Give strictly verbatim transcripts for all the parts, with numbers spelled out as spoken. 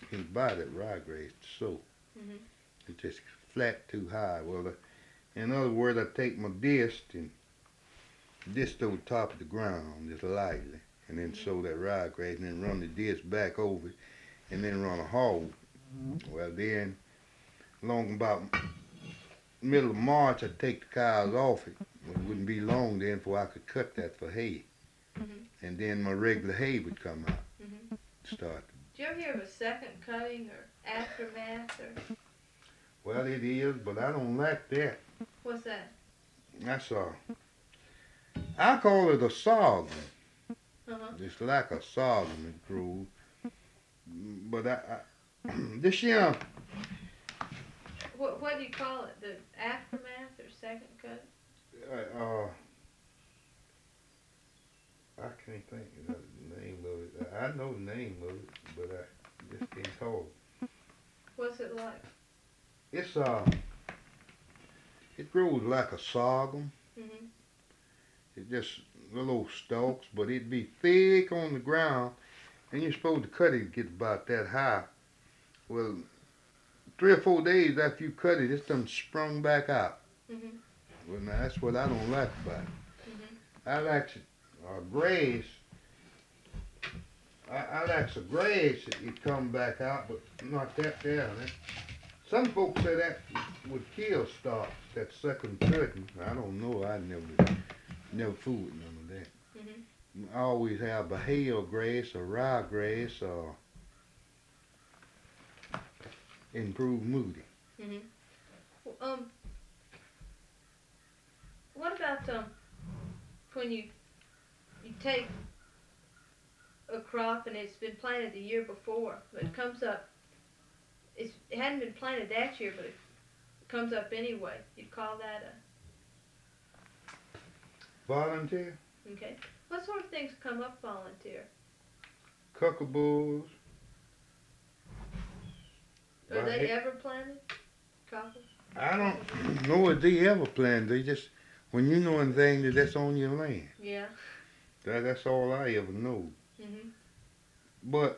You can buy that ryegrass to sow. Mm-hmm. It's just flat too high. Well, the, in other words, I take my disc and disc over top of the ground just lightly, and then Mm-hmm. sow that ryegrass, and then run the disc back over it, and then run a hole. Well, then, along about middle of March, I take the cows off it. It wouldn't be long then before I could cut that for hay, Mm-hmm. and then my regular hay would come out. Mm-hmm. Start. Did you ever hear of a second cutting or aftermath or Well, it is, but I don't like that. what's that? That's a. I call it a sorghum. Uh-huh. It's like a sorghum it grows. But I, I this year, What what do you call it? The aftermath or second cut? uh, uh, I can't think of the name of it. I know the name of it, but I just can't call it. What's it like? It's uh, it grows like a sorghum. Mm-hmm. It's just little stalks, but it'd be thick on the ground, and you're supposed to cut it to get about that high. Well, three or four days after you cut it, it's done sprung back out. Mm-hmm. Well, now that's what I don't like about it. Mm-hmm. I like uh, grass. I, I like some grass that it come back out, but not that there. That, some folks say that would kill stalks, that second cutting. I don't know. I never, never fooled with none of that. Mm-hmm. I always have a hail grass or ryegrass or improved moody. Mm-hmm. Well, um, what about um when you you take a crop and it's been planted the year before, but it comes up. It's, it hadn't been planted that year, but it comes up anyway. You'd call that Volunteer, a okay. What sort of things come up volunteer? cuckaboos. Are Right. they ever planted? Coffee? I don't know what they ever planned. They just, when you know anything that that's on your land. Yeah. That, that's all I ever know. Mhm. But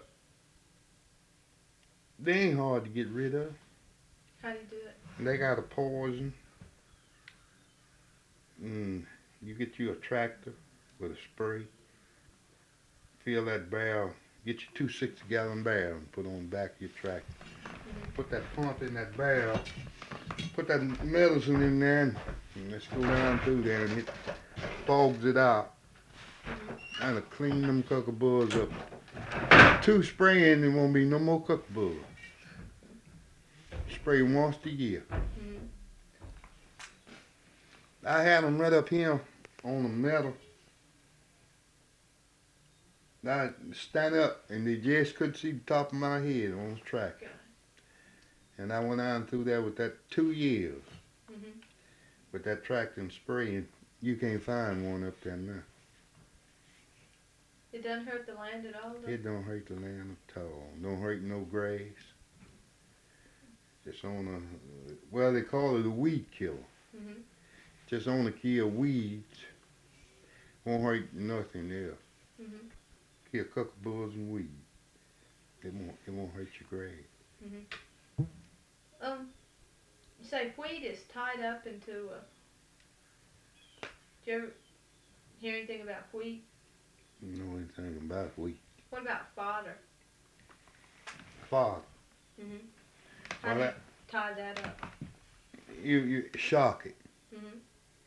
they ain't hard to get rid of. How do you do it? They got a poison. Mm, you get you a tractor with a spray. Fill that barrel. Get your two sixty gallon barrel and put on the back of your tractor. Mhm. Put that pump in that barrel. Put that medicine in there and, and let's go down through there and it fogs it out. Mhm. And it'll clean them cuckaboos up. Two spraying, there won't be no more cuckaboos. Spray once a year. Mhm. I had them right up here on the metal. I stand up and they just couldn't see the top of my head on the track. God. And I went on through there with that two years Mhm. with that tractor and spraying. You can't find one up there now. It doesn't hurt the land at all, though? It don't hurt the land at all. Don't hurt no grass. It's on a, well, they call it a weed killer. Mhm. Just only kill weeds. Won't hurt nothing else. Mhm. Kill cuckaboos and weeds. It won't, it won't hurt your grass. Mhm. Um, you say wheat is tied up into a. Did you ever hear anything about wheat? You know anything about wheat. What about fodder? Fog. Mhm. How Well, do you that, tie that up? you, you shock it. Mhm.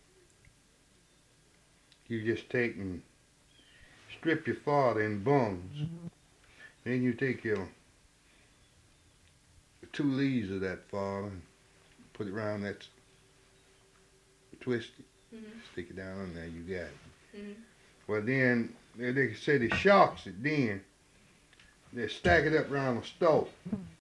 You just take and strip your fodder in bungs. Then you take your two leaves of that fodder and put it around that, twist it, Mhm. stick it down in there, you got it. Mhm. Well then, they they say the shocks it then, they stack it up around the stove.